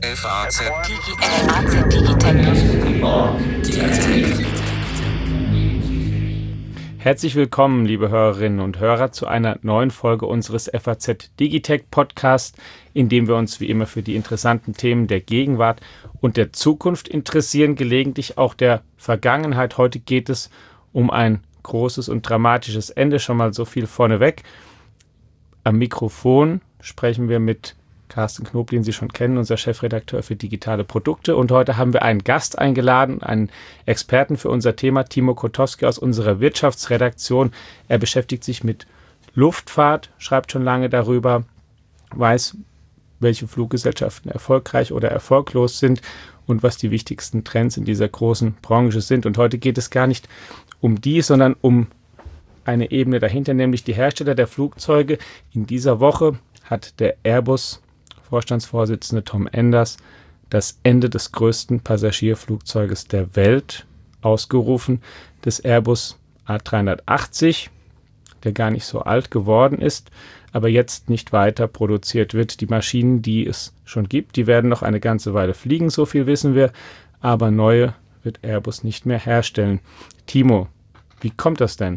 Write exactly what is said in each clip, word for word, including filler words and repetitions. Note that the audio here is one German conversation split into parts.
F A Z Digitech. Herzlich willkommen, liebe Hörerinnen und Hörer, zu einer neuen Folge unseres F A Z Digitech Podcast, in dem wir uns wie immer für die interessanten Themen der Gegenwart und der Zukunft interessieren, gelegentlich auch der Vergangenheit. Heute geht es um ein großes und dramatisches Ende, schon mal so viel vorneweg. Am Mikrofon sprechen wir mit Carsten Knob, den Sie schon kennen, unser Chefredakteur für digitale Produkte. Und heute haben wir einen Gast eingeladen, einen Experten für unser Thema, Timo Kotowski aus unserer Wirtschaftsredaktion. Er beschäftigt sich mit Luftfahrt, schreibt schon lange darüber, weiß, welche Fluggesellschaften erfolgreich oder erfolglos sind und was die wichtigsten Trends in dieser großen Branche sind. Und heute geht es gar nicht um die, sondern um eine Ebene dahinter, nämlich die Hersteller der Flugzeuge. In dieser Woche hat der Airbus Vorstandsvorsitzende Tom Enders das Ende des größten Passagierflugzeuges der Welt ausgerufen, des Airbus A dreihundertachtzig, der gar nicht so alt geworden ist, aber jetzt nicht weiter produziert wird. Die Maschinen, die es schon gibt, die werden noch eine ganze Weile fliegen, so viel wissen wir, aber neue wird Airbus nicht mehr herstellen. Timo, wie kommt das denn?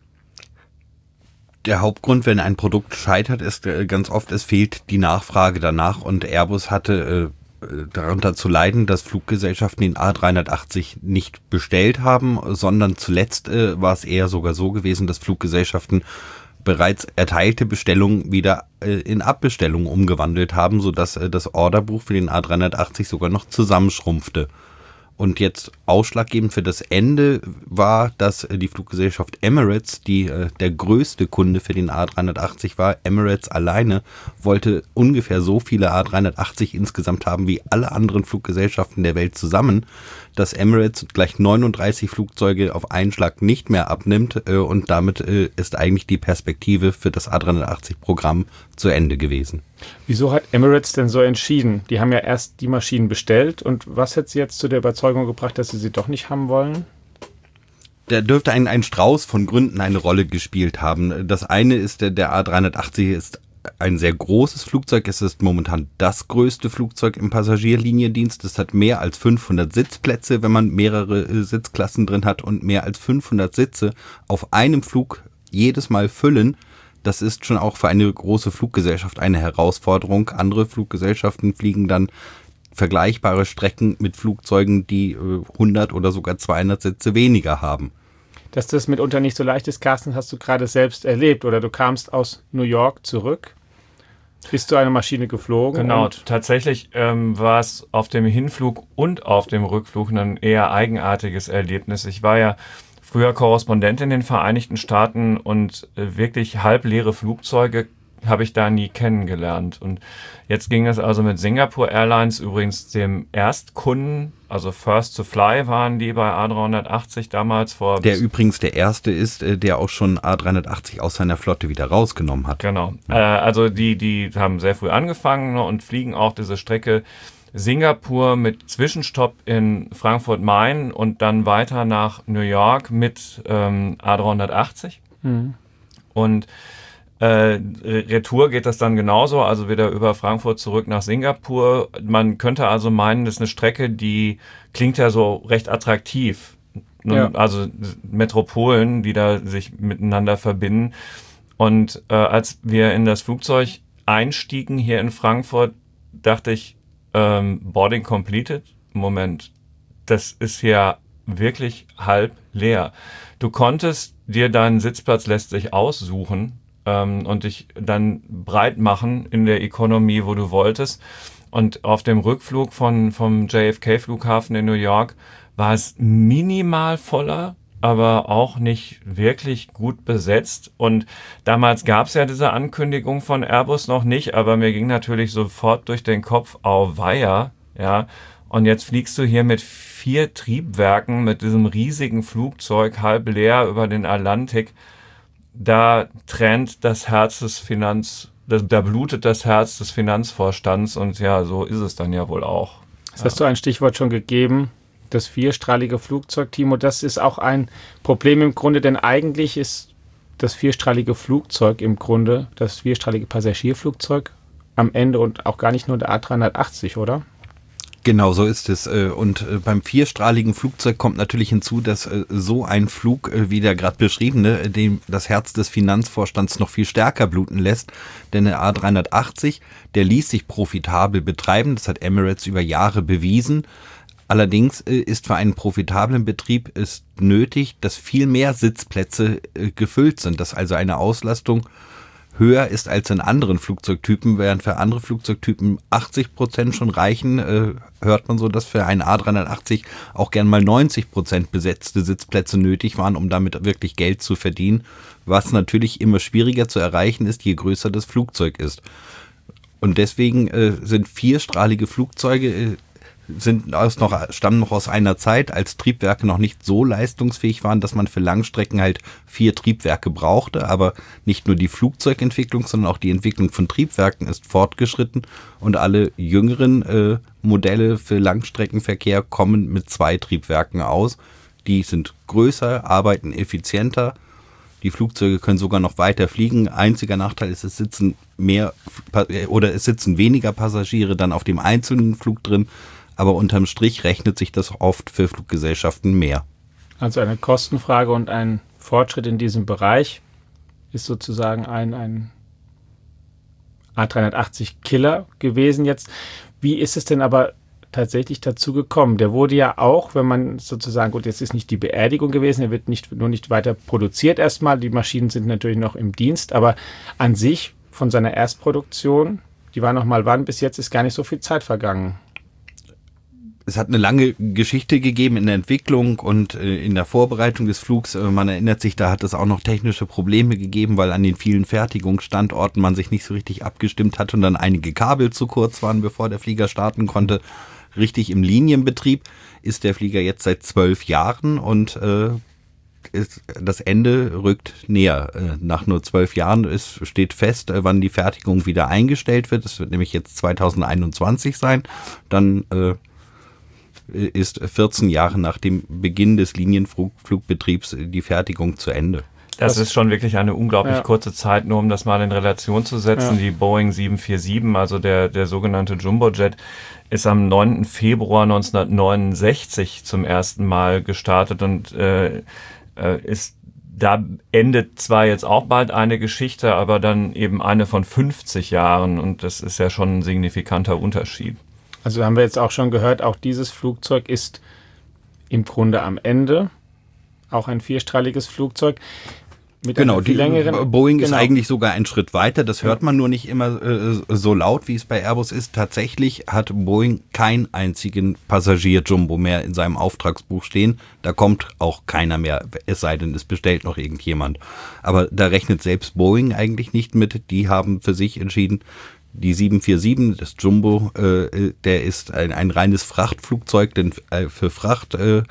Der Hauptgrund, wenn ein Produkt scheitert, ist äh, ganz oft, es fehlt die Nachfrage danach, und Airbus hatte äh, darunter zu leiden, dass Fluggesellschaften den A dreihundertachtzig nicht bestellt haben, sondern zuletzt äh, war es eher sogar so gewesen, dass Fluggesellschaften bereits erteilte Bestellungen wieder äh, in Abbestellungen umgewandelt haben, sodass äh, das Orderbuch für den A dreihundertachtzig sogar noch zusammenschrumpfte. Und jetzt ausschlaggebend für das Ende war, dass die Fluggesellschaft Emirates, die äh, der größte Kunde für den A dreihundertachtzig war, Emirates alleine, wollte ungefähr so viele A dreihundertachtzig insgesamt haben wie alle anderen Fluggesellschaften der Welt zusammen, dass Emirates gleich neununddreißig Flugzeuge auf einen Schlag nicht mehr abnimmt, äh, und damit äh, ist eigentlich die Perspektive für das A dreihundertachtzig-Programm zu Ende gewesen. Wieso hat Emirates denn so entschieden? Die haben ja erst die Maschinen bestellt, und was hat sie jetzt zu der Überzeugung gebracht, dass sie sie doch nicht haben wollen? Da dürfte ein, ein Strauß von Gründen eine Rolle gespielt haben. Das eine ist, der, der A dreihundertachtzig ist ein sehr großes Flugzeug. Es ist momentan das größte Flugzeug im Passagierliniendienst. Es hat mehr als fünfhundert Sitzplätze, wenn man mehrere Sitzklassen drin hat, und mehr als fünfhundert Sitze auf einem Flug jedes Mal füllen. Das ist schon auch für eine große Fluggesellschaft eine Herausforderung. Andere Fluggesellschaften fliegen dann vergleichbare Strecken mit Flugzeugen, die äh, hundert oder sogar zweihundert Sitze weniger haben. Dass das mitunter nicht so leicht ist, Carsten, hast du gerade selbst erlebt, oder du kamst aus New York zurück, bist du eine Maschine geflogen? Genau, tatsächlich ähm, war es auf dem Hinflug und auf dem Rückflug ein eher eigenartiges Erlebnis. Ich war ja früher Korrespondent in den Vereinigten Staaten, und äh, wirklich halbleere Flugzeuge habe ich da nie kennengelernt. Und jetzt ging es also mit Singapore Airlines, übrigens dem Erstkunden, also First to Fly waren die bei A dreihundertachtzig damals vor. Der übrigens der erste ist, der auch schon A dreihundertachtzig aus seiner Flotte wieder rausgenommen hat. Genau, äh, also die, die haben sehr früh angefangen, ne, und fliegen auch diese Strecke Singapur mit Zwischenstopp in Frankfurt-Main und dann weiter nach New York mit ähm, A dreihundertachtzig. Mhm. Und Äh, Retour geht das dann genauso, also wieder über Frankfurt zurück nach Singapur. Man könnte also meinen, das ist eine Strecke, die klingt ja so recht attraktiv. Ja. Also Metropolen, die da sich miteinander verbinden. Und äh, als wir in das Flugzeug einstiegen hier in Frankfurt, dachte ich, ähm, Boarding completed? Moment, das ist ja wirklich halb leer. Du konntest dir deinen Sitzplatz letztlich aussuchen und dich dann breit machen in der Economy, wo du wolltest. Und auf dem Rückflug von, vom J F K-Flughafen in New York war es minimal voller, aber auch nicht wirklich gut besetzt. Und damals gab es ja diese Ankündigung von Airbus noch nicht, aber mir ging natürlich sofort durch den Kopf, auweia, ja. Und jetzt fliegst du hier mit vier Triebwerken, mit diesem riesigen Flugzeug, halb leer über den Atlantik. Da trennt das Herz des Finanz, das, da blutet das Herz des Finanzvorstands, und ja, so ist es dann ja wohl auch. Jetzt hast du ein Stichwort schon gegeben, das vierstrahlige Flugzeug, Timo. Das ist auch ein Problem im Grunde, denn eigentlich ist das vierstrahlige Flugzeug im Grunde, das vierstrahlige Passagierflugzeug am Ende und auch gar nicht nur der A dreihundertachtzig, oder? Genau, so ist es. Und beim vierstrahligen Flugzeug kommt natürlich hinzu, dass so ein Flug, wie der gerade beschriebene, dem das Herz des Finanzvorstands noch viel stärker bluten lässt. Denn der A dreihundertachtzig, der ließ sich profitabel betreiben. Das hat Emirates über Jahre bewiesen. Allerdings ist für einen profitablen Betrieb es nötig, dass viel mehr Sitzplätze gefüllt sind, dass also eine Auslastung höher ist als in anderen Flugzeugtypen, während für andere Flugzeugtypen achtzig Prozent schon reichen, äh, hört man so, dass für einen A dreihundertachtzig auch gern mal neunzig Prozent besetzte Sitzplätze nötig waren, um damit wirklich Geld zu verdienen, was natürlich immer schwieriger zu erreichen ist, je größer das Flugzeug ist. Und deswegen äh, sind vierstrahlige Flugzeuge äh, sind aus noch, stammen noch aus einer Zeit, als Triebwerke noch nicht so leistungsfähig waren, dass man für Langstrecken halt vier Triebwerke brauchte. Aber nicht nur die Flugzeugentwicklung, sondern auch die Entwicklung von Triebwerken ist fortgeschritten. Und alle jüngeren äh, Modelle für Langstreckenverkehr kommen mit zwei Triebwerken aus. Die sind größer, arbeiten effizienter. Die Flugzeuge können sogar noch weiter fliegen. Einziger Nachteil ist, es sitzen mehr oder es sitzen weniger Passagiere dann auf dem einzelnen Flug drin. Aber unterm Strich rechnet sich das oft für Fluggesellschaften mehr. Also eine Kostenfrage und ein Fortschritt in diesem Bereich ist sozusagen ein, ein A dreihundertachtzig Killer gewesen jetzt. Wie ist es denn aber tatsächlich dazu gekommen? Der wurde ja auch, wenn man sozusagen, gut, jetzt ist nicht die Beerdigung gewesen, er wird nicht, nur nicht weiter produziert erstmal, die Maschinen sind natürlich noch im Dienst, aber an sich von seiner Erstproduktion, die war noch mal wann, bis jetzt ist gar nicht so viel Zeit vergangen. Es hat eine lange Geschichte gegeben in der Entwicklung und äh, in der Vorbereitung des Flugs. Äh, man erinnert sich, da hat es auch noch technische Probleme gegeben, weil an den vielen Fertigungsstandorten man sich nicht so richtig abgestimmt hat und dann einige Kabel zu kurz waren, bevor der Flieger starten konnte. Richtig im Linienbetrieb ist der Flieger jetzt seit zwölf Jahren und äh, ist, das Ende rückt näher. Äh, nach nur zwölf Jahren ist, steht fest, äh, wann die Fertigung wieder eingestellt wird. Es wird nämlich jetzt zweitausendeinundzwanzig sein. Dann äh, ist vierzehn Jahre nach dem Beginn des Linienflugbetriebs die Fertigung zu Ende. Das ist schon wirklich eine unglaublich ja. kurze Zeit, nur um das mal in Relation zu setzen. Ja. Die Boeing sieben vier sieben, also der, der sogenannte Jumbojet, ist am neunten Februar neunzehnhundertneunundsechzig zum ersten Mal gestartet und äh, ist da endet zwar jetzt auch bald eine Geschichte, aber dann eben eine von fünfzig Jahren und das ist ja schon ein signifikanter Unterschied. Also haben wir jetzt auch schon gehört, auch dieses Flugzeug ist im Grunde am Ende, auch ein vierstrahliges Flugzeug. Mit genau, die längeren, Boeing genau. ist eigentlich sogar einen Schritt weiter, das hört man nur nicht immer äh, so laut, wie es bei Airbus ist. Tatsächlich hat Boeing keinen einzigen Passagier-Jumbo mehr in seinem Auftragsbuch stehen. Da kommt auch keiner mehr, es sei denn, es bestellt noch irgendjemand. Aber da rechnet selbst Boeing eigentlich nicht mit. Die haben für sich entschieden, die sieben vier sieben, das Jumbo, äh, der ist ein, ein reines Frachtflugzeug, denn äh, für Frachtunternehmen,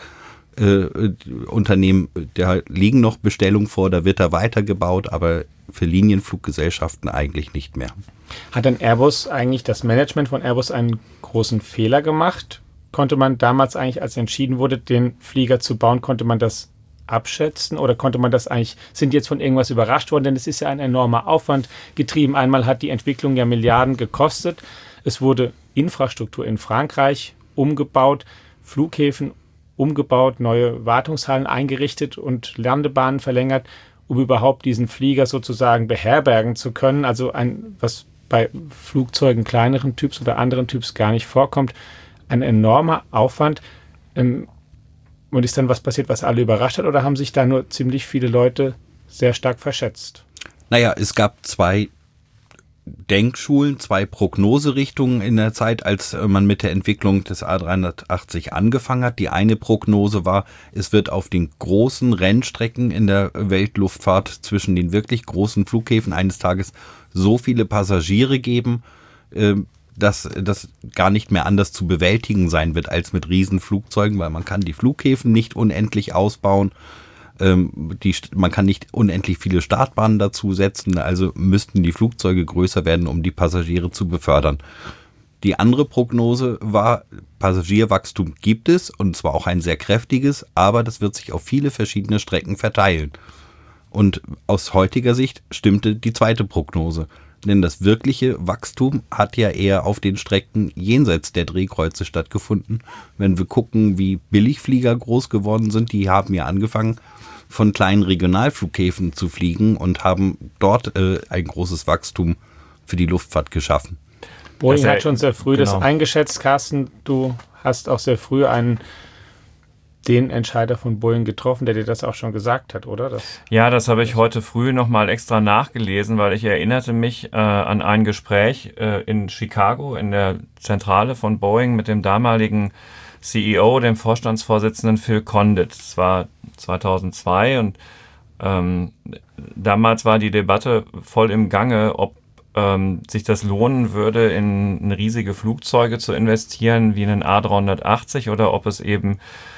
äh, Unternehmen, da liegen noch Bestellungen vor, da wird er weitergebaut, aber für Linienfluggesellschaften eigentlich nicht mehr. Hat denn Airbus eigentlich, das Management von Airbus, einen großen Fehler gemacht? Konnte man damals eigentlich, als entschieden wurde, den Flieger zu bauen, konnte man das abschätzen oder konnte man das eigentlich, sind jetzt von irgendwas überrascht worden, denn es ist ja ein enormer Aufwand getrieben. Einmal hat die Entwicklung ja Milliarden gekostet. Es wurde Infrastruktur in Frankreich umgebaut, Flughäfen umgebaut, neue Wartungshallen eingerichtet und Landebahnen verlängert, um überhaupt diesen Flieger sozusagen beherbergen zu können. Also ein, was bei Flugzeugen kleineren Typs oder anderen Typs gar nicht vorkommt, ein enormer Aufwand. Ähm, Und ist dann was passiert, was alle überrascht hat, oder haben sich da nur ziemlich viele Leute sehr stark verschätzt? Naja, es gab zwei Denkschulen, zwei Prognoserichtungen in der Zeit, als man mit der Entwicklung des A dreihundertachtzig angefangen hat. Die eine Prognose war, es wird auf den großen Rennstrecken in der Weltluftfahrt zwischen den wirklich großen Flughäfen eines Tages so viele Passagiere geben, dass das gar nicht mehr anders zu bewältigen sein wird als mit Riesenflugzeugen, weil man kann die Flughäfen nicht unendlich ausbauen, ähm, die, man kann nicht unendlich viele Startbahnen dazu setzen, also müssten die Flugzeuge größer werden, um die Passagiere zu befördern. Die andere Prognose war, Passagierwachstum gibt es, und zwar auch ein sehr kräftiges, aber das wird sich auf viele verschiedene Strecken verteilen. Und aus heutiger Sicht stimmte die zweite Prognose. Denn das wirkliche Wachstum hat ja eher auf den Strecken jenseits der Drehkreuze stattgefunden. Wenn wir gucken, wie Billigflieger groß geworden sind, die haben ja angefangen, von kleinen Regionalflughäfen zu fliegen und haben dort äh, ein großes Wachstum für die Luftfahrt geschaffen. Boeing ja, hat schon sehr früh genau. das eingeschätzt. Carsten, du hast auch sehr früh einen den Entscheider von Boeing getroffen, der dir das auch schon gesagt hat, oder? Das ja, das habe ich heute früh nochmal extra nachgelesen, weil ich erinnerte mich äh, an ein Gespräch äh, in Chicago in der Zentrale von Boeing mit dem damaligen C E O, dem Vorstandsvorsitzenden Phil Condit. Das war zweitausendzwei und ähm, damals war die Debatte voll im Gange, ob ähm, sich das lohnen würde, in, in riesige Flugzeuge zu investieren, wie einen A dreihundertachtzig, oder ob es eben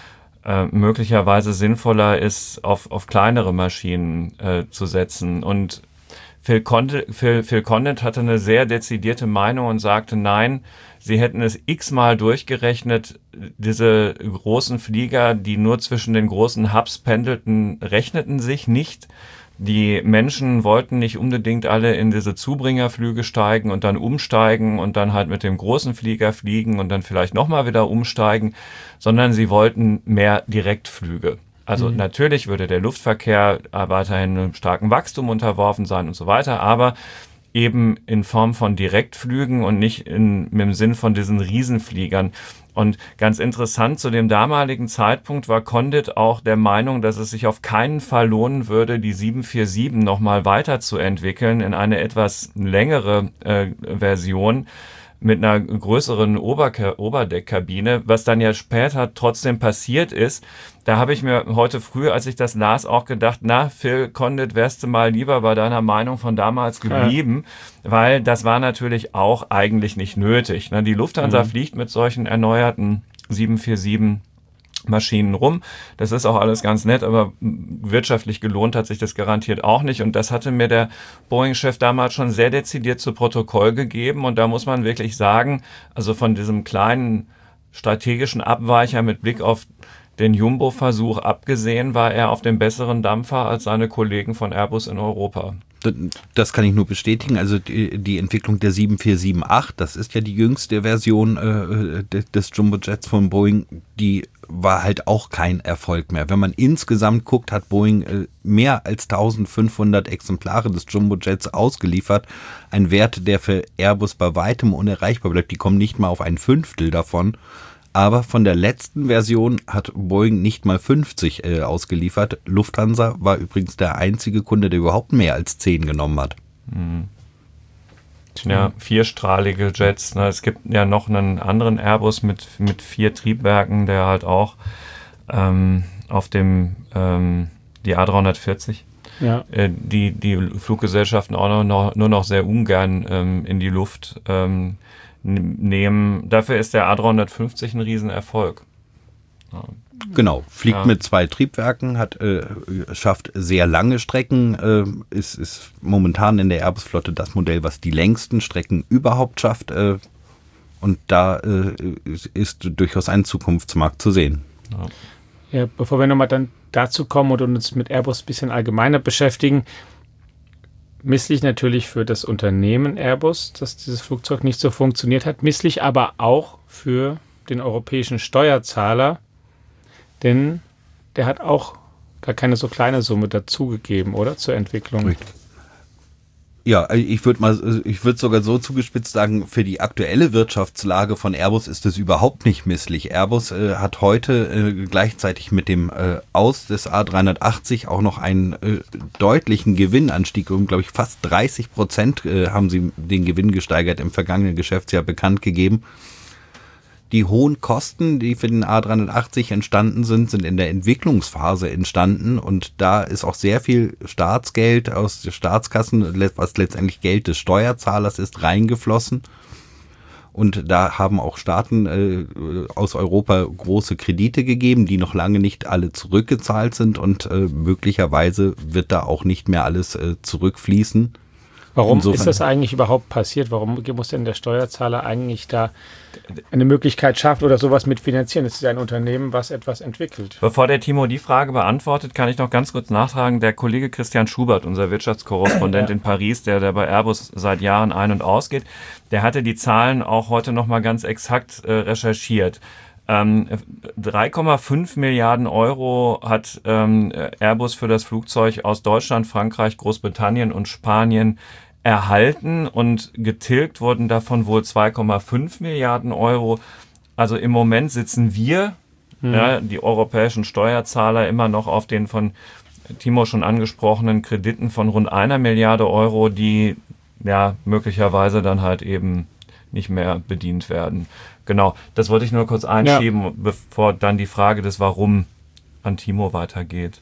äh, möglicherweise sinnvoller ist, auf, auf kleinere Maschinen äh, zu setzen. Und Phil Condit, Phil, Phil Condit hatte eine sehr dezidierte Meinung und sagte, nein, sie hätten es x-mal durchgerechnet, diese großen Flieger, die nur zwischen den großen Hubs pendelten, rechneten sich nicht. Die Menschen wollten nicht unbedingt alle in diese Zubringerflüge steigen und dann umsteigen und dann halt mit dem großen Flieger fliegen und dann vielleicht nochmal wieder umsteigen, sondern sie wollten mehr Direktflüge. Also mhm. natürlich würde der Luftverkehr weiterhin einem starken Wachstum unterworfen sein und so weiter, aber eben in Form von Direktflügen und nicht in, im Sinn von diesen Riesenfliegern. Und ganz interessant, zu dem damaligen Zeitpunkt war Condit auch der Meinung, dass es sich auf keinen Fall lohnen würde, die sieben vier sieben nochmal weiterzuentwickeln in eine etwas längere äh, Version mit einer größeren Oberke- Oberdeckkabine, was dann ja später trotzdem passiert ist. Da habe ich mir heute früh, als ich das las, auch gedacht, na, Phil Condit, wärst du mal lieber bei deiner Meinung von damals geblieben, ja. weil das war natürlich auch eigentlich nicht nötig. Die Lufthansa mhm. fliegt mit solchen erneuerten sieben vier sieben Maschinen rum. Das ist auch alles ganz nett, aber wirtschaftlich gelohnt hat sich das garantiert auch nicht. Und das hatte mir der Boeing-Chef damals schon sehr dezidiert zu Protokoll gegeben. Und da muss man wirklich sagen, also von diesem kleinen strategischen Abweicher mit Blick auf den Jumbo-Versuch abgesehen, war er auf dem besseren Dampfer als seine Kollegen von Airbus in Europa. Das kann ich nur bestätigen. Also die, die Entwicklung der sieben vier sieben acht, das ist ja die jüngste Version äh, des Jumbo-Jets von Boeing, die war halt auch kein Erfolg mehr. Wenn man insgesamt guckt, hat Boeing äh, mehr als eintausendfünfhundert Exemplare des Jumbo-Jets ausgeliefert. Ein Wert, der für Airbus bei weitem unerreichbar bleibt. Die kommen nicht mal auf ein Fünftel davon. Aber von der letzten Version hat Boeing nicht mal fünfzig äh, ausgeliefert. Lufthansa war übrigens der einzige Kunde, der überhaupt mehr als zehn genommen hat. Mhm. Ja, vierstrahlige Jets. Ne? Es gibt ja noch einen anderen Airbus mit, mit vier Triebwerken, der halt auch ähm, auf dem ähm, die A dreihundertvierzig, ja. äh, die, die Fluggesellschaften auch noch, nur noch sehr ungern ähm, in die Luft ähm, nehmen. Dafür ist der A dreihundertfünfzig ein Riesenerfolg. Ja. Genau, fliegt ja. mit zwei Triebwerken, hat äh, schafft sehr lange Strecken, äh, ist, ist momentan in der Airbus-Flotte das Modell, was die längsten Strecken überhaupt schafft. Äh, und da äh, ist durchaus ein Zukunftsmarkt zu sehen. Ja, ja, bevor wir nochmal dann dazu kommen und uns mit Airbus ein bisschen allgemeiner beschäftigen, misslich natürlich für das Unternehmen Airbus, dass dieses Flugzeug nicht so funktioniert hat, misslich aber auch für den europäischen Steuerzahler, denn der hat auch gar keine so kleine Summe dazugegeben, oder? Zur Entwicklung. Richtig. Ja, ich würde mal, ich würde sogar so zugespitzt sagen, für die aktuelle Wirtschaftslage von Airbus ist es überhaupt nicht misslich. Airbus äh, hat heute äh, gleichzeitig mit dem äh, Aus des A dreihundertachtzig auch noch einen äh, deutlichen Gewinnanstieg, um, glaube ich, fast dreißig Prozent äh, haben sie den Gewinn gesteigert im vergangenen Geschäftsjahr bekannt gegeben. Die hohen Kosten, die für den A dreihundertachtzig entstanden sind, sind in der Entwicklungsphase entstanden und da ist auch sehr viel Staatsgeld aus der Staatskassen, was letztendlich Geld des Steuerzahlers ist, reingeflossen. Und da haben auch Staaten äh, aus Europa große Kredite gegeben, die noch lange nicht alle zurückgezahlt sind und äh, möglicherweise wird da auch nicht mehr alles äh, zurückfließen. Warum Insofern. ist das eigentlich überhaupt passiert? Warum muss denn der Steuerzahler eigentlich da eine Möglichkeit schaffen oder sowas mitfinanzieren? Es ist ja ein Unternehmen, was etwas entwickelt. Bevor der Timo die Frage beantwortet, kann ich noch ganz kurz nachtragen. Der Kollege Christian Schubert, unser Wirtschaftskorrespondent ja. in Paris, der, der bei Airbus seit Jahren ein- und ausgeht, der hatte die Zahlen auch heute nochmal ganz exakt äh, recherchiert. Ähm, drei Komma fünf Milliarden Euro hat ähm, Airbus für das Flugzeug aus Deutschland, Frankreich, Großbritannien und Spanien erhalten und getilgt wurden davon wohl zwei Komma fünf Milliarden Euro. Also im Moment sitzen wir, hm. ja, die europäischen Steuerzahler, immer noch auf den von Timo schon angesprochenen Krediten von rund einer Milliarde Euro, die ja möglicherweise dann halt eben nicht mehr bedient werden. Genau, das wollte ich nur kurz einschieben, ja. bevor dann die Frage des Warum an Timo weitergeht.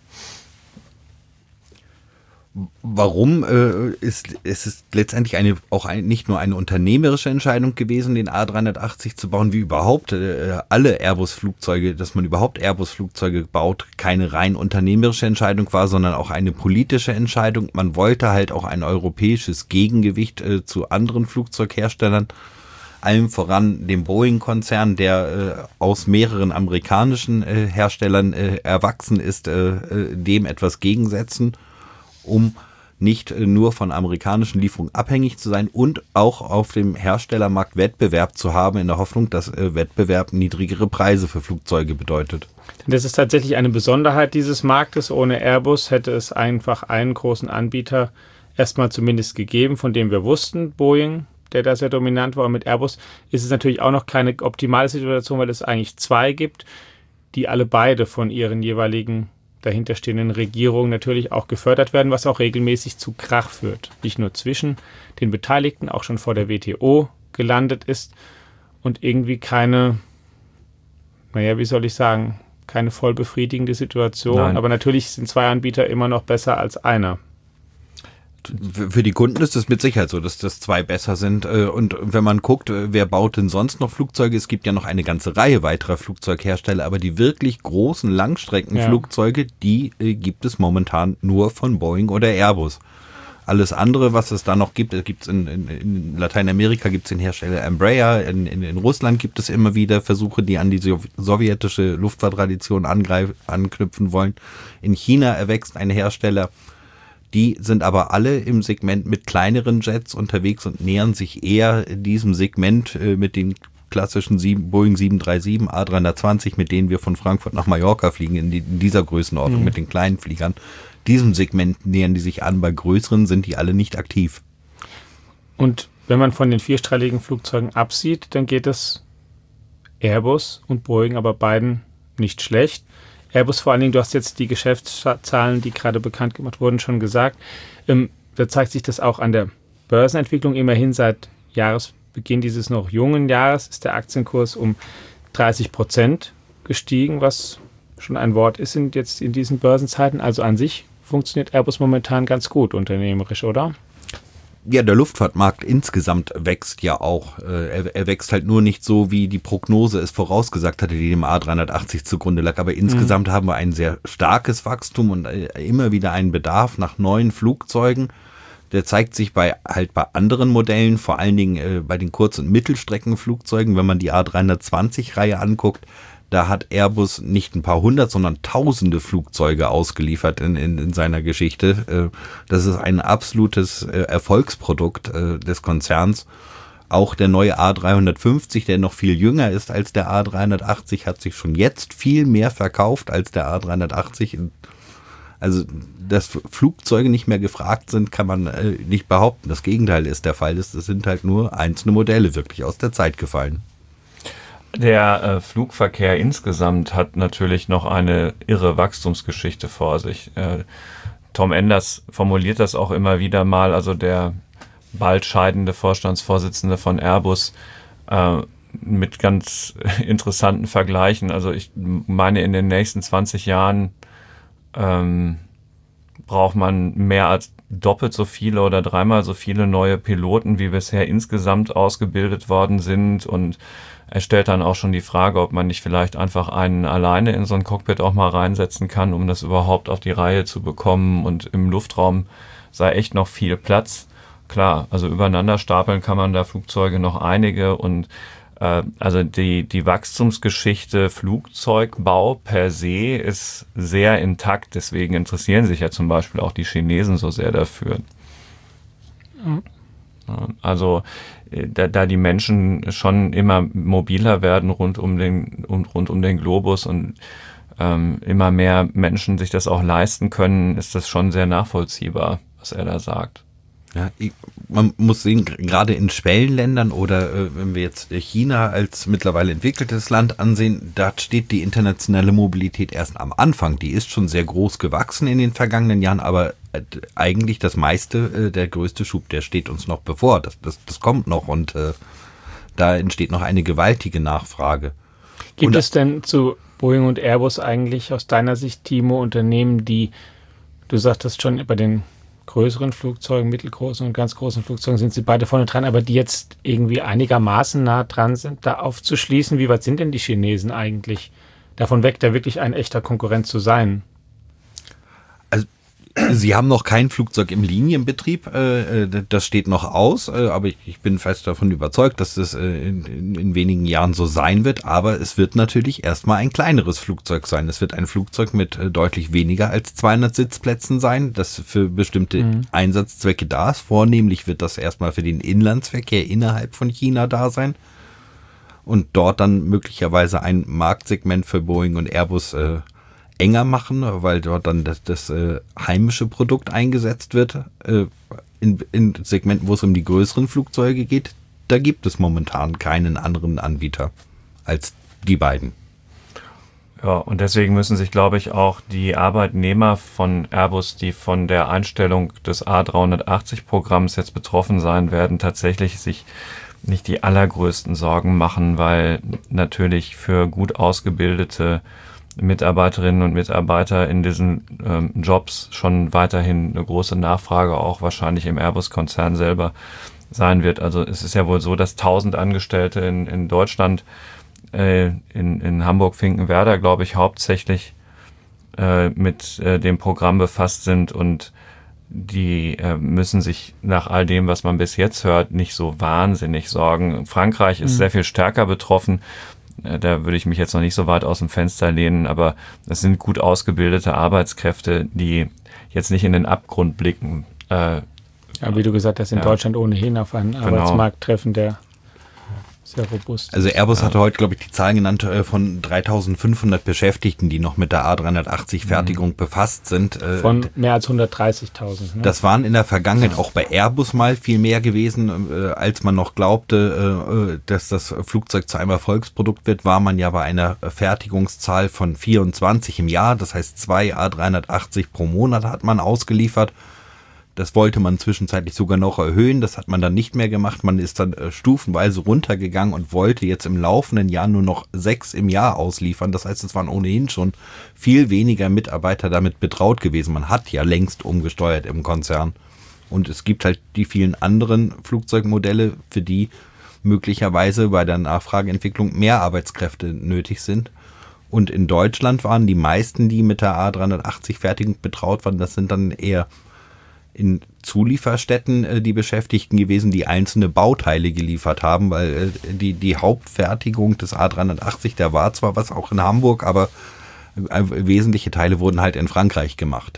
Warum äh, ist es ist letztendlich eine auch ein, nicht nur eine unternehmerische Entscheidung gewesen, den A dreihundertachtzig zu bauen, wie überhaupt äh, alle Airbus-Flugzeuge, dass man überhaupt Airbus-Flugzeuge baut, keine rein unternehmerische Entscheidung war, sondern auch eine politische Entscheidung. Man wollte halt auch ein europäisches Gegengewicht äh, zu anderen Flugzeugherstellern, allem voran dem Boeing-Konzern, der äh, aus mehreren amerikanischen äh, Herstellern äh, erwachsen ist, äh, äh, dem etwas gegensetzen, um nicht äh, nur von amerikanischen Lieferungen abhängig zu sein und auch auf dem Herstellermarkt Wettbewerb zu haben, in der Hoffnung, dass äh, Wettbewerb niedrigere Preise für Flugzeuge bedeutet. Das ist tatsächlich eine Besonderheit dieses Marktes. Ohne Airbus hätte es einfach einen großen Anbieter erstmal zumindest gegeben, von dem wir wussten, Boeing, der da sehr dominant war. Und mit Airbus ist es natürlich auch noch keine optimale Situation, weil es eigentlich zwei gibt, die alle beide von ihren jeweiligen dahinterstehenden Regierungen natürlich auch gefördert werden, was auch regelmäßig zu Krach führt. Nicht nur zwischen den Beteiligten, auch schon vor der W T O gelandet ist und irgendwie keine, naja, wie soll ich sagen, keine voll befriedigende Situation. Nein. Aber natürlich sind zwei Anbieter immer noch besser als einer. Für die Kunden ist es mit Sicherheit so, dass das zwei besser sind. Und wenn man guckt, wer baut denn sonst noch Flugzeuge? Es gibt ja noch eine ganze Reihe weiterer Flugzeughersteller, aber die wirklich großen Langstreckenflugzeuge, ja. die gibt es momentan nur von Boeing oder Airbus. Alles andere, was es da noch gibt, gibt es in, in, in Lateinamerika gibt es den Hersteller Embraer, in, in, in Russland gibt es immer wieder Versuche, die an die sowjetische Luftfahrttradition angreif, anknüpfen wollen. In China erwächst ein Hersteller. Die sind aber alle im Segment mit kleineren Jets unterwegs und nähern sich eher diesem Segment äh, mit den klassischen sieben, Boeing sieben drei sieben, A dreihundertzwanzig, mit denen wir von Frankfurt nach Mallorca fliegen, in, die, in dieser Größenordnung mhm. mit den kleinen Fliegern. Diesem Segment nähern die sich an, bei größeren sind die alle nicht aktiv. Und wenn man von den vierstrahligen Flugzeugen absieht, dann geht es Airbus und Boeing aber beiden nicht schlecht. Airbus vor allen Dingen, du hast jetzt die Geschäftszahlen, die gerade bekannt gemacht wurden, schon gesagt. Ähm, da zeigt sich das auch an der Börsenentwicklung. Immerhin seit Jahresbeginn dieses noch jungen Jahres ist der Aktienkurs um dreißig Prozent gestiegen, was schon ein Wort ist in, jetzt in diesen Börsenzeiten. Also an sich funktioniert Airbus momentan ganz gut unternehmerisch, oder? Ja, der Luftfahrtmarkt insgesamt wächst ja auch. Er, er wächst halt nur nicht so, wie die Prognose es vorausgesagt hatte, die dem A dreihundertachtzig zugrunde lag. Aber insgesamt mhm. haben wir ein sehr starkes Wachstum und immer wieder einen Bedarf nach neuen Flugzeugen. Der zeigt sich bei halt bei anderen Modellen, vor allen Dingen äh, bei den Kurz- und Mittelstreckenflugzeugen. Wenn man die A dreihundertzwanzig-Reihe anguckt, da hat Airbus nicht ein paar hundert, sondern tausende Flugzeuge ausgeliefert in, in, in seiner Geschichte. Das ist ein absolutes Erfolgsprodukt des Konzerns. Auch der neue A dreihundertfünfzig, der noch viel jünger ist als der A dreihundertachtzig, hat sich schon jetzt viel mehr verkauft als der A dreihundertachtzig. Also, dass Flugzeuge nicht mehr gefragt sind, kann man nicht behaupten. Das Gegenteil ist der Fall. Es sind halt nur einzelne Modelle wirklich aus der Zeit gefallen. Der äh, Flugverkehr insgesamt hat natürlich noch eine irre Wachstumsgeschichte vor sich. Äh, Tom Enders formuliert das auch immer wieder mal, also der bald scheidende Vorstandsvorsitzende von Airbus, äh, mit ganz interessanten Vergleichen. Also ich meine, in den nächsten zwanzig Jahren ähm, braucht man mehr als doppelt so viele oder dreimal so viele neue Piloten, wie bisher insgesamt ausgebildet worden sind, und er stellt dann auch schon die Frage, ob man nicht vielleicht einfach einen alleine in so ein Cockpit auch mal reinsetzen kann, um das überhaupt auf die Reihe zu bekommen, und im Luftraum sei echt noch viel Platz. klar. Also übereinander stapeln kann man da Flugzeuge noch einige und äh, also die, die Wachstumsgeschichte Flugzeugbau per se ist sehr intakt. Deswegen interessieren sich ja zum Beispiel auch die Chinesen so sehr dafür. Mhm. Also da, da die Menschen schon immer mobiler werden rund um den, rund um den Globus und ähm, immer mehr Menschen sich das auch leisten können, ist das schon sehr nachvollziehbar, was er da sagt. Ja, ich, man muss sehen, gerade in Schwellenländern oder äh, wenn wir jetzt China als mittlerweile entwickeltes Land ansehen, da steht die internationale Mobilität erst am Anfang. Die ist schon sehr groß gewachsen in den vergangenen Jahren, aber äh, eigentlich das meiste, äh, der größte Schub, der steht uns noch bevor. Das, das, das kommt noch und äh, da entsteht noch eine gewaltige Nachfrage. Gibt und, es denn zu Boeing und Airbus eigentlich aus deiner Sicht, Timo, Unternehmen, die, du sagtest schon bei den größeren Flugzeugen, mittelgroßen und ganz großen Flugzeugen sind sie beide vorne dran, aber die jetzt irgendwie einigermaßen nah dran sind, da aufzuschließen? Wie weit sind denn die Chinesen eigentlich davon weg, da wirklich ein echter Konkurrent zu sein? Also sie haben noch kein Flugzeug im Linienbetrieb, äh, das steht noch aus, äh, aber ich, ich bin fest davon überzeugt, dass das äh, in, in, in wenigen Jahren so sein wird, aber es wird natürlich erstmal ein kleineres Flugzeug sein. Es wird ein Flugzeug mit äh, deutlich weniger als zweihundert Sitzplätzen sein, das für bestimmte mhm. Einsatzzwecke da ist. Vornehmlich wird das erstmal für den Inlandsverkehr innerhalb von China da sein und dort dann möglicherweise ein Marktsegment für Boeing und Airbus äh, enger machen, weil dort dann das, das äh, heimische Produkt eingesetzt wird. Äh, in, in Segmenten, wo es um die größeren Flugzeuge geht, da gibt es momentan keinen anderen Anbieter als die beiden. Ja, und deswegen müssen sich, glaube ich, auch die Arbeitnehmer von Airbus, die von der Einstellung des A dreihundertachtzig Programms jetzt betroffen sein werden, tatsächlich sich nicht die allergrößten Sorgen machen, weil natürlich für gut ausgebildete Mitarbeiterinnen und Mitarbeiter in diesen ähm, Jobs schon weiterhin eine große Nachfrage auch wahrscheinlich im Airbus-Konzern selber sein wird. Also es ist ja wohl so, dass tausend Angestellte in, in Deutschland, äh, in, in Hamburg-Finkenwerder, glaube ich, hauptsächlich äh, mit äh, dem Programm befasst sind und die äh, müssen sich nach all dem, was man bis jetzt hört, nicht so wahnsinnig sorgen. Frankreich ist mhm. sehr viel stärker betroffen. Da würde ich mich jetzt noch nicht so weit aus dem Fenster lehnen, aber es sind gut ausgebildete Arbeitskräfte, die jetzt nicht in den Abgrund blicken. Äh, ja, wie du gesagt hast, in ja. Deutschland ohnehin auf einen genau. Arbeitsmarkt treffen, der sehr robust ist. Also Airbus ja. hatte heute, glaube ich, die Zahlen genannt von dreitausendfünfhundert Beschäftigten, die noch mit der A dreihundertachtzig-Fertigung mhm. befasst sind. Von mehr als hundertdreißigtausend. Ne? Das waren in der Vergangenheit ja. auch bei Airbus mal viel mehr gewesen, als man noch glaubte, dass das Flugzeug zu einem Erfolgsprodukt wird, war man ja bei einer Fertigungszahl von vierundzwanzig im Jahr. Das heißt, zwei A dreihundertachtzig pro Monat hat man ausgeliefert. Das wollte man zwischenzeitlich sogar noch erhöhen. Das hat man dann nicht mehr gemacht. Man ist dann äh, stufenweise runtergegangen und wollte jetzt im laufenden Jahr nur noch sechs im Jahr ausliefern. Das heißt, es waren ohnehin schon viel weniger Mitarbeiter damit betraut gewesen. Man hat ja längst umgesteuert im Konzern. Und es gibt halt die vielen anderen Flugzeugmodelle, für die möglicherweise bei der Nachfrageentwicklung mehr Arbeitskräfte nötig sind. Und in Deutschland waren die meisten, die mit der A dreihundertachtzig Fertigung betraut waren, das sind dann eher in Zulieferstätten äh, die Beschäftigten gewesen, die einzelne Bauteile geliefert haben, weil äh, die, die Hauptfertigung des A dreihundertachtzig, der war zwar was auch in Hamburg, aber äh, wesentliche Teile wurden halt in Frankreich gemacht.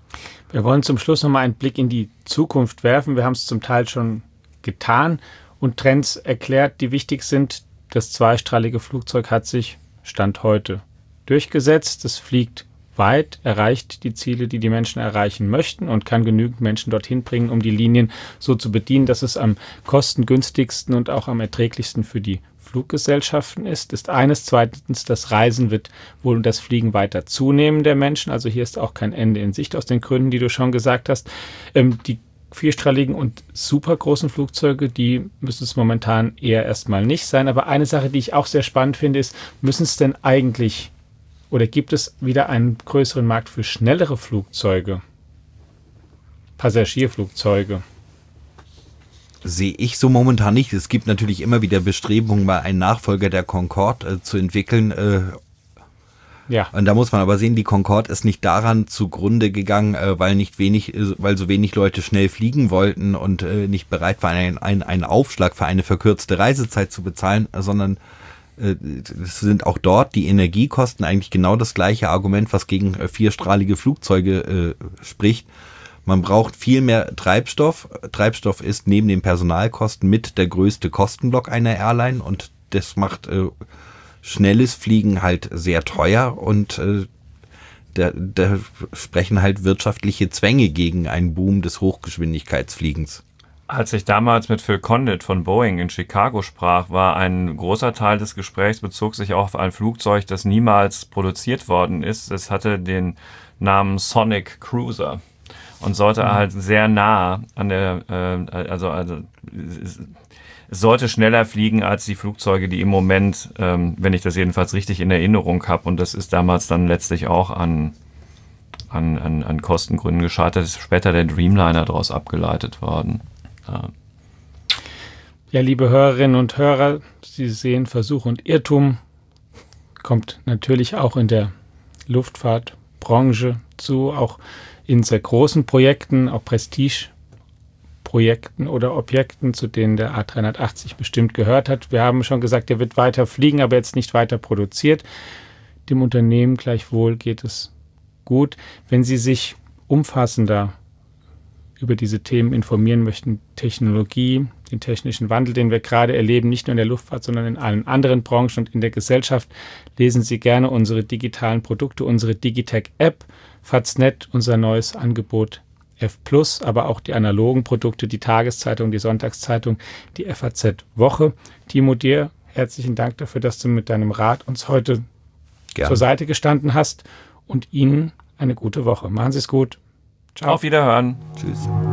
Wir wollen zum Schluss nochmal einen Blick in die Zukunft werfen. Wir haben es zum Teil schon getan und Trends erklärt, die wichtig sind. Das zweistrahlige Flugzeug hat sich Stand heute durchgesetzt. Es fliegt weit, erreicht die Ziele, die die Menschen erreichen möchten und kann genügend Menschen dorthin bringen, um die Linien so zu bedienen, dass es am kostengünstigsten und auch am erträglichsten für die Fluggesellschaften ist, ist eines. Zweitens, das Reisen wird wohl das Fliegen weiter zunehmen der Menschen. Also hier ist auch kein Ende in Sicht aus den Gründen, die du schon gesagt hast. Ähm, die vierstrahligen und super großen Flugzeuge, die müssen es momentan eher erstmal nicht sein. Aber eine Sache, die ich auch sehr spannend finde, ist, müssen es denn eigentlich oder gibt es wieder einen größeren Markt für schnellere Flugzeuge? Passagierflugzeuge? Sehe ich so momentan nicht. Es gibt natürlich immer wieder Bestrebungen, mal einen Nachfolger der Concorde äh, zu entwickeln. Äh, Ja. Und da muss man aber sehen, die Concorde ist nicht daran zugrunde gegangen, äh, weil nicht wenig, weil so wenig Leute schnell fliegen wollten und äh, nicht bereit waren, einen, einen, einen Aufschlag für eine verkürzte Reisezeit zu bezahlen, sondern äh, es sind auch dort die Energiekosten eigentlich genau das gleiche Argument, was gegen äh, vierstrahlige Flugzeuge äh, spricht. Man braucht viel mehr Treibstoff. Treibstoff ist neben den Personalkosten mit der größte Kostenblock einer Airline und das macht äh, schnelles Fliegen halt sehr teuer und äh, da, da sprechen halt wirtschaftliche Zwänge gegen einen Boom des Hochgeschwindigkeitsfliegens. Als ich damals mit Phil Condit von Boeing in Chicago sprach, war ein großer Teil des Gesprächs bezog sich auch auf ein Flugzeug, das niemals produziert worden ist. Es hatte den Namen Sonic Cruiser und sollte mhm. halt sehr nah an der, äh, also, also es, es sollte schneller fliegen als die Flugzeuge, die im Moment, ähm, wenn ich das jedenfalls richtig in Erinnerung habe, und das ist damals dann letztlich auch an, an, an, an Kostengründen gescheitert, ist später der Dreamliner daraus abgeleitet worden. Ja. Ja, liebe Hörerinnen und Hörer, Sie sehen, Versuch und Irrtum kommt natürlich auch in der Luftfahrtbranche zu, auch in sehr großen Projekten, auch Prestigeprojekten oder Objekten, zu denen der A dreihundertachtzig bestimmt gehört hat. Wir haben schon gesagt, er wird weiter fliegen, aber jetzt nicht weiter produziert. Dem Unternehmen gleichwohl geht es gut. Wenn Sie sich umfassender über diese Themen informieren möchten, Technologie, den technischen Wandel, den wir gerade erleben, nicht nur in der Luftfahrt, sondern in allen anderen Branchen und in der Gesellschaft, lesen Sie gerne unsere digitalen Produkte, unsere Digitech-App, Faznet, unser neues Angebot F plus, aber auch die analogen Produkte, die Tageszeitung, die Sonntagszeitung, die F A Z Woche. Timo, dir herzlichen Dank dafür, dass du mit deinem Rat uns heute Gerne. zur Seite gestanden hast und Ihnen eine gute Woche. Machen Sie es gut. Ciao. Auf Wiederhören. Tschüss.